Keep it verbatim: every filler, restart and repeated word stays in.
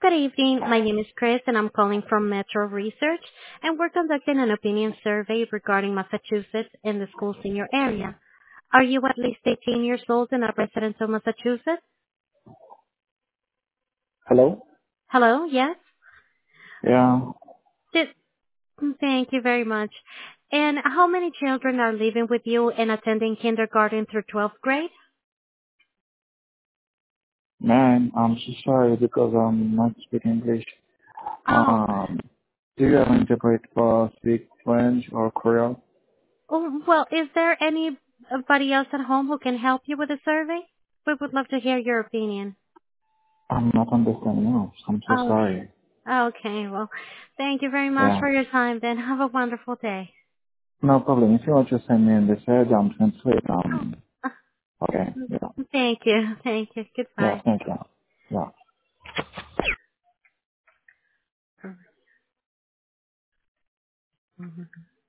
Good evening. My name is Chris, and I'm calling from Metro Research, and we're conducting an opinion survey regarding Massachusetts and the schools in your area. Are you at least eighteen years old and a resident of Massachusetts? Hello? Hello? Yes? Yeah, Did- Thank you very much. And how many children are living with you and attending kindergarten through twelfth grade? man, I'm so sorry because I'm not speaking English. Oh, Um, do you ever interpret for speak French or Korean? oh, well, is there anybody else at home who can help you with the survey? We would love to hear your opinion. I'm not understanding you. I'm so Oh, sorry. okay. Well, thank you very much Yeah, for your time then. Have a wonderful day. no problem. If you want to send me in the message, I'm translate. Oh, Um, uh, okay, yeah, thank you. Thank you. yeah, Goodbye. thank you. Yeah. Mhm.